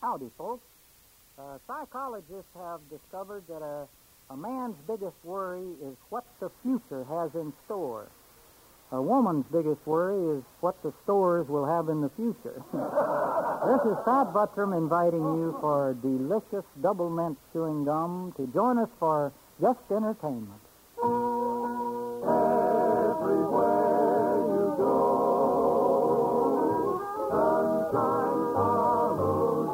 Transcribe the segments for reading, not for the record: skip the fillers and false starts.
Howdy, folks. Psychologists have discovered that a man's biggest worry is what the future has in store. A woman's biggest worry is what the stores will have in the future. This is Pat Buttram inviting you for delicious double mint chewing gum to join us for Just Entertainment. Everywhere you go, sunshine follows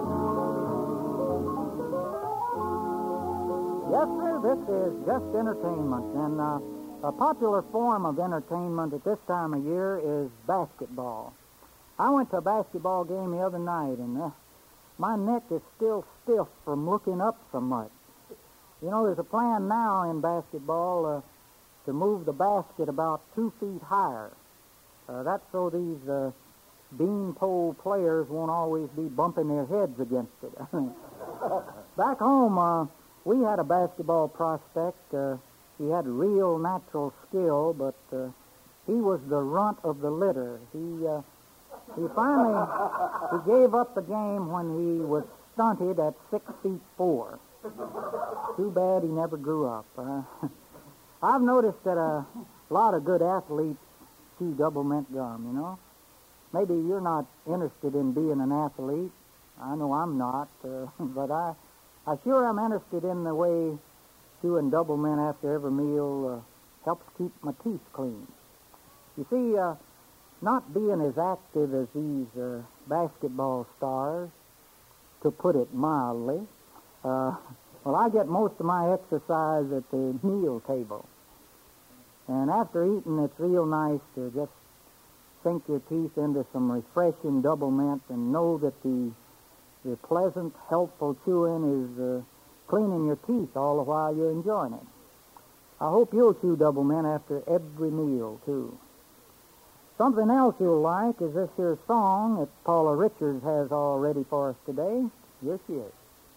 you. Yes, sir, this is Just Entertainment, and a popular form of entertainment at this time of year is basketball. I went to a basketball game the other night, and my neck is still stiff from looking up so much. You know, there's a plan now in basketball to move the basket about 2 feet higher. That's so these beanpole players won't always be bumping their heads against it. Back home, we had a basketball prospect. He had real natural skill, but he was the runt of the litter. He finally gave up the game when he was stunted at 6'4". Too bad he never grew up. I've noticed that a lot of good athletes chew double mint gum, you know. Maybe you're not interested in being an athlete. I know I'm not, but I sure am interested in the way chewing double mint after every meal helps keep my teeth clean. You see, not being as active as these basketball stars, to put it mildly, well, I get most of my exercise at the meal table. And after eating, it's real nice to just sink your teeth into some refreshing double mint and know that the pleasant, helpful chewing is cleaning your teeth all the while you're enjoying it. I hope you'll chew double mint after every meal, too. Something else you'll like is this here song that Paula Richards has all ready for us today. Here she is.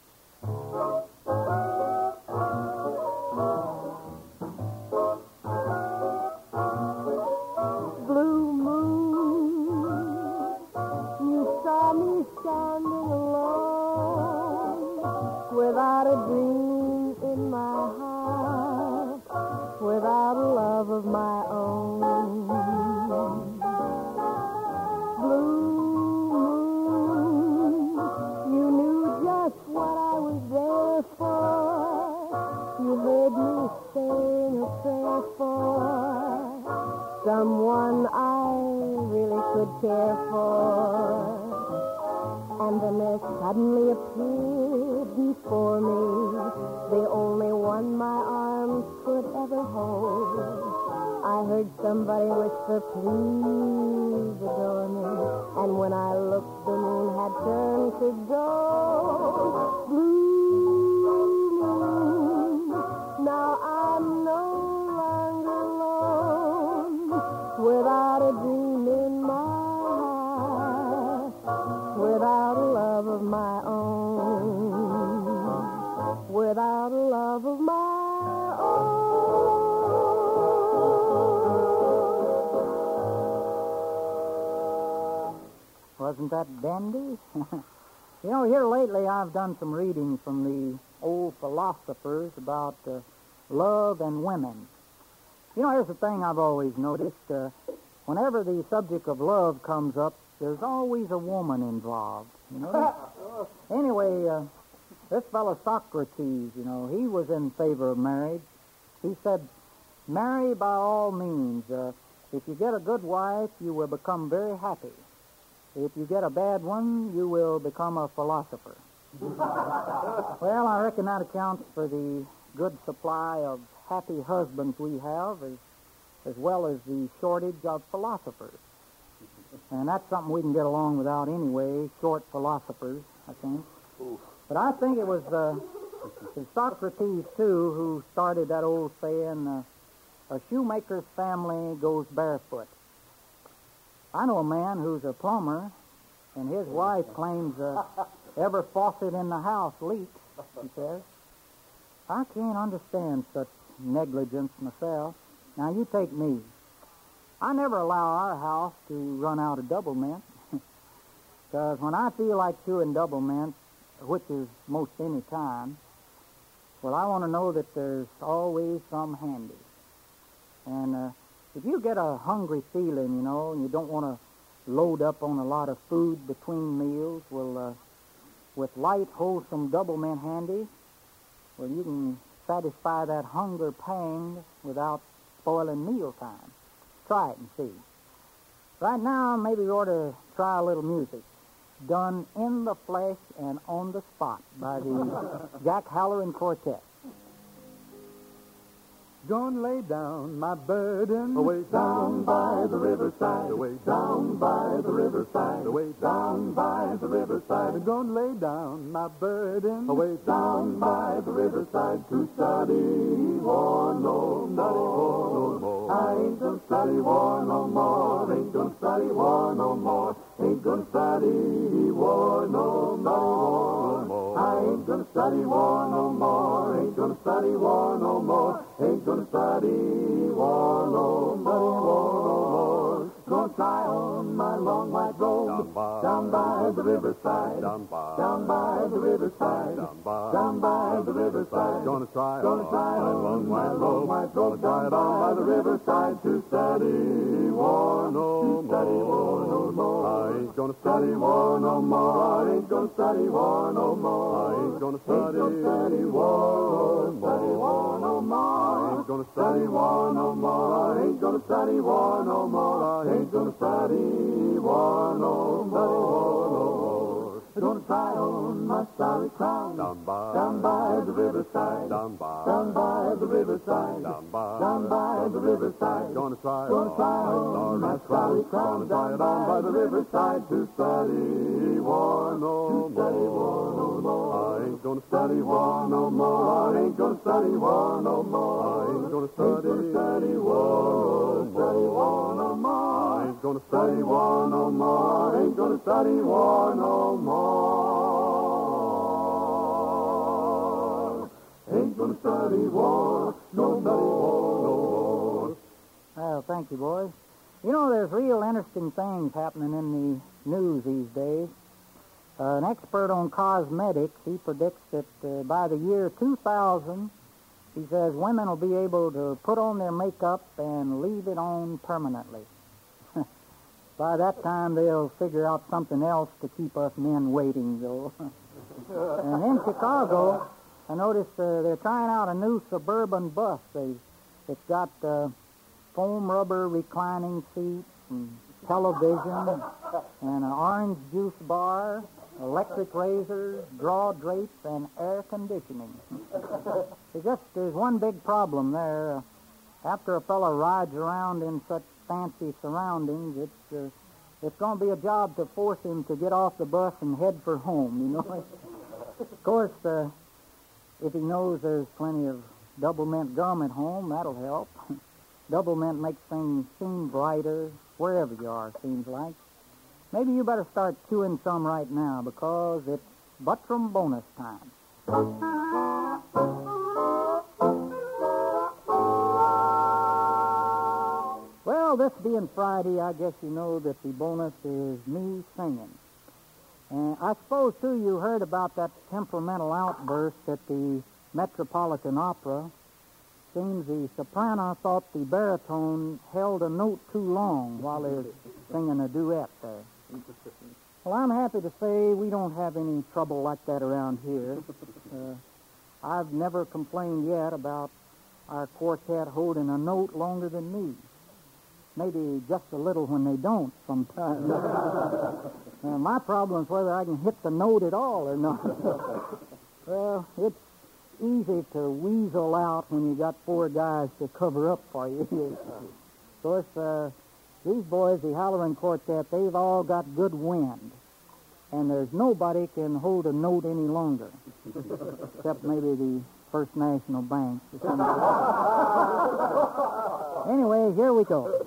Blue moon, you saw me standing alone, without a dream in my heart, without a love of my own. Blue moon, you knew just what I was there for. You heard me saying a prayer for someone I really could care for. And then there suddenly appeared before me the only one my arms could ever hold. I heard somebody whisper, please adore me. And when I looked, the moon had turned to gold. Blue moon, now I'm no longer alone, without a dream in my heart, without a love of my own, without a love of my own. Wasn't that dandy? You know, here lately I've done some reading from the old philosophers about love and women. You know, here's the thing I've always noticed. Whenever the subject of love comes up, there's always a woman involved, you know. Anyway, this fellow Socrates, you know, he was in favor of marriage. He said, marry by all means. If you get a good wife, you will become very happy. If you get a bad one, you will become a philosopher. Well, I reckon that accounts for the good supply of happy husbands we have, as well as the shortage of philosophers. And that's something we can get along without anyway, short philosophers, I think. But I think it was Socrates, too, who started that old saying, a shoemaker's family goes barefoot. I know a man who's a plumber, and his wife claims every faucet in the house leaks, he says. I can't understand such negligence myself. Now, you take me. I never allow our house to run out of double mint, because when I feel like chewing double mint, which is most any time, well, I want to know that there's always some handy. And if you get a hungry feeling, and you don't want to load up on a lot of food between meals, well, with light, wholesome double mint handy, well, you can satisfy that hunger pang without spoiling mealtime. Try it and see. Right now, maybe we ought to try a little music. Done in the flesh and on the spot by the Jack Halloran Quartet. Gonna lay down my burden away down by the riverside, away down by the riverside, away down by the riverside. I'm gonna lay down my burden away down by the riverside to study war no more. I ain't gonna study war no more. Ain't gonna study war no more. Ain't gonna study war no more. I ain't gonna study war no more. Ain't gonna study war no more. Ain't gonna study war no more. Gonna try on my long white robe down by the riverside. Down by the riverside. Down by the riverside. Gonna try on my long white robe down by the riverside to study war no more. I ain't gonna study war no more. I ain't gonna study war no more. I ain't gonna study war no more. I ain't gonna study war no more. I ain't gonna study war no more. I ain't gonna study war no more. Gonna try on my starry crown down by the riverside. Down by the riverside. Down by the riverside. Gonna try on my starry crown down by the riverside to study war no more. I ain't gonna study war no more. I ain't gonna study war no more. I ain't gonna study war no more. I ain't gonna study war no more. I ain't gonna study war no more. Ain't gonna study war no more. Well, thank you, boys. There's real interesting things happening in the news these days. An expert on cosmetics, he predicts that by the year 2000, he says women will be able to put on their makeup and leave it on permanently. By that time, they'll figure out something else to keep us men waiting, though. And in Chicago, I noticed they're trying out a new suburban bus. It's got foam rubber reclining seats and television and an orange juice bar, electric razors, draw drapes, and air conditioning. There's one big problem there. After a fellow rides around in such fancy surroundings, it's going to be a job to force him to get off the bus and head for home, Of course, if he knows there's plenty of double mint gum at home, that'll help. Double mint makes things seem brighter wherever you are, seems like. Maybe you better start chewing some right now because it's Buttram bonus time. Well, this being Friday, I guess you know that the bonus is me singing. And I suppose, too, you heard about that temperamental outburst at the Metropolitan Opera. Seems the soprano thought the baritone held a note too long while they were singing a duet there. Well, I'm happy to say we don't have any trouble like that around here. I've never complained yet about our quartet holding a note longer than me. Maybe just a little when they don't sometimes. My problem is whether I can hit the note at all or not. Well, it's easy to weasel out when you got four guys to cover up for you. Of course, these boys, the Halloran Quartet, they've all got good wind. And there's nobody can hold a note any longer. Except maybe the First National Bank. Anyway, here we go.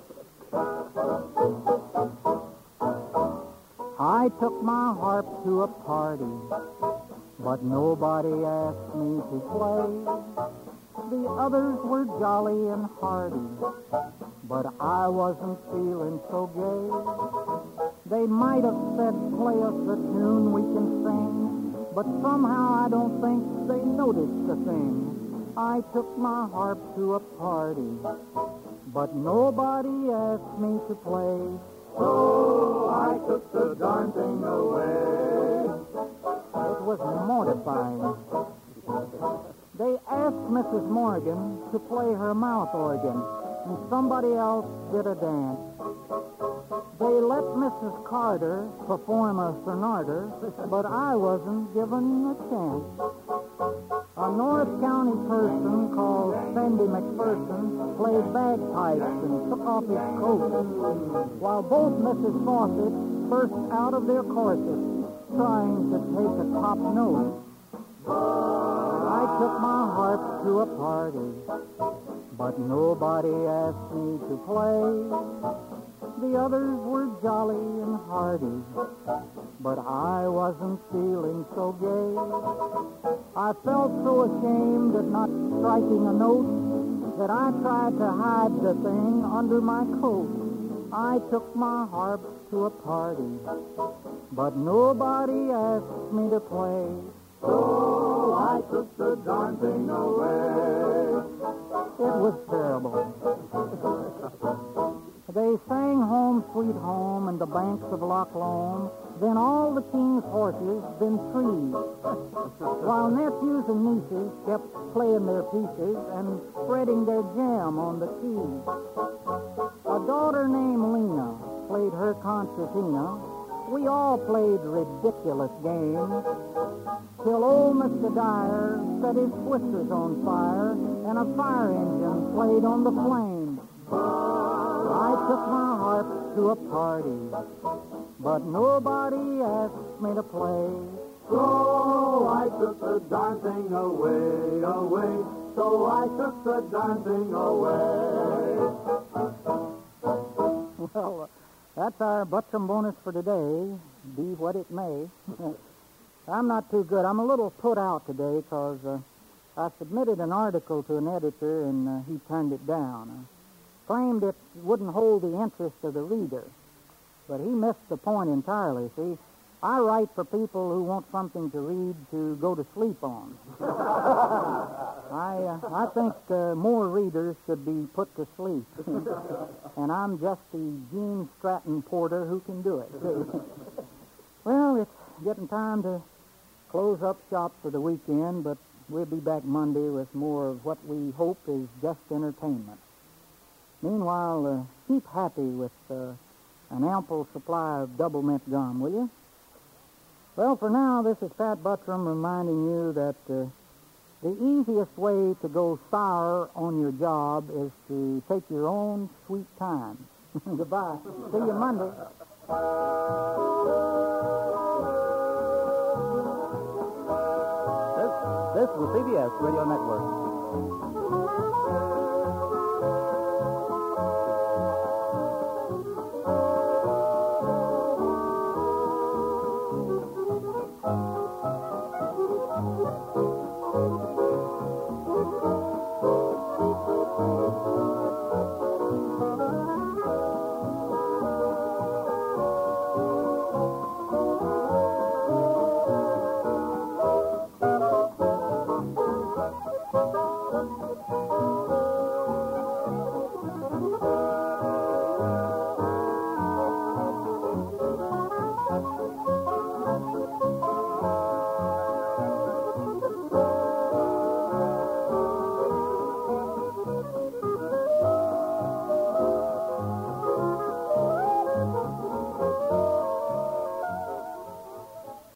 I took my harp to a party, but nobody asked me to play. The others were jolly and hearty, but I wasn't feeling so gay. They might have said, play us a tune we can sing, but somehow I don't think they noticed a thing. I took my harp to a party, but nobody asked me to play. So I took the darn thing away. It was mortifying. They asked Mrs. Morgan to play her mouth organ, and somebody else did a dance. They let Mrs. Carter perform a sonata, but I wasn't given a chance. A North County person called Sandy McPherson played bagpipes and took off his coat, while both Mrs. Fawcett burst out of their corsets, trying to take a top note. I took my harp to a party, but nobody asked me to play. The others were jolly and hearty, but I wasn't feeling so gay. I felt so ashamed at not striking a note that I tried to hide the thing under my coat. I took my harp to a party, but nobody asked me to play. So I took the darn thing away. It was terrible. They sang Home Sweet Home and the banks of Loch Lomond, then all the king's horses, then trees, while nephews and nieces kept playing their pieces and spreading their jam on the keys. A daughter named Lena played her concertina. We all played ridiculous games, till old Mr. Dyer set his twisters on fire and a fire engine played on the flames. I took my harp to a party, but nobody asked me to play. So I took the darn thing away, away. So I took the darn thing away. Well, that's our Buttram bonus for today, be what it may. I'm not too good. I'm a little put out today because I submitted an article to an editor and he turned it down. Claimed it wouldn't hold the interest of the reader. But he missed the point entirely, see. I write for people who want something to read to go to sleep on. I think more readers should be put to sleep. And I'm just the Gene Stratton Porter who can do it. Well, it's getting time to close up shop for the weekend, but we'll be back Monday with more of what we hope is just entertainment. Meanwhile, keep happy with an ample supply of double mint gum, will you? Well, for now, this is Pat Buttram reminding you that the easiest way to go sour on your job is to take your own sweet time. Goodbye. See you Monday. This is the CBS Radio Network.